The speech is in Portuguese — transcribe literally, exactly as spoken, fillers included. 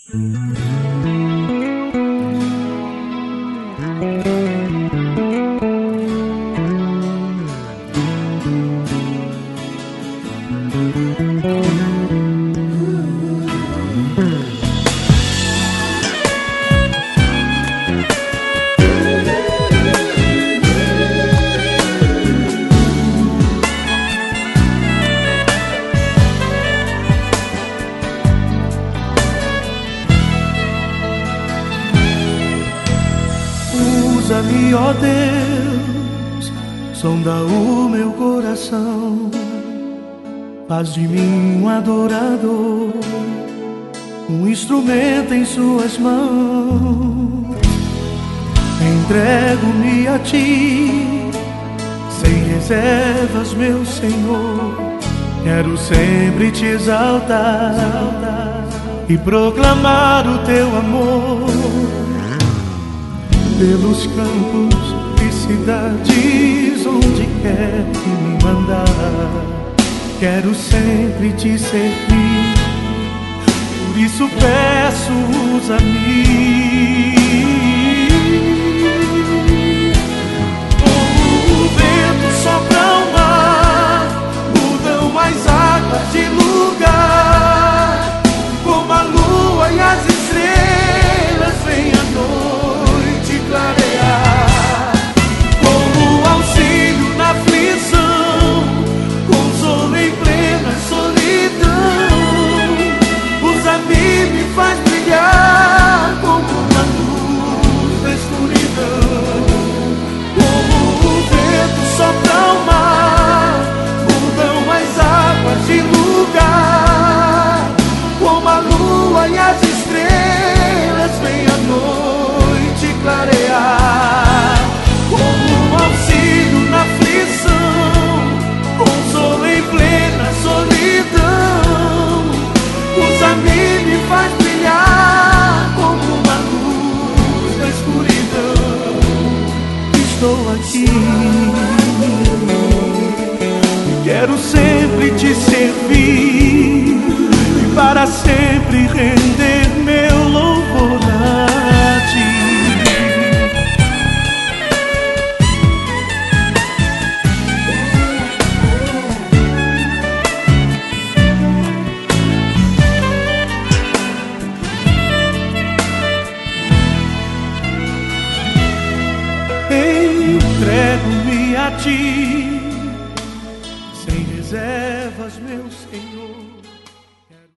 Usa-me, ó Deus, sonda o meu coração, faz de mim um adorador, um instrumento em suas mãos. Entrego-me a ti, sem reservas, meu Senhor. Quero sempre te exaltar e proclamar o teu amor pelos campos e cidades, onde quer que me mandar. Quero sempre te servir, por isso peço, usa-me. Como o vento sopra ao mar, mudam as águas de lugar. Como a lua e as estrelas, vem a noite clarear. Como auxílio na aflição, consolo em plena solidão. Usa-me, me faz brilhar como uma luz da escuridão. Como o vento sopra ao mar, mudam as águas de lugar. Como a lua e as estrelas, vem a noite clarear. Como auxílio na aflição, consolo em plena solidão. Usa-me, me faz brilhar como uma luz da escuridão. Estou aqui e quero sempre te servir, e para sempre render meu louvor a ti. Entrego-me a ti, sem reserva.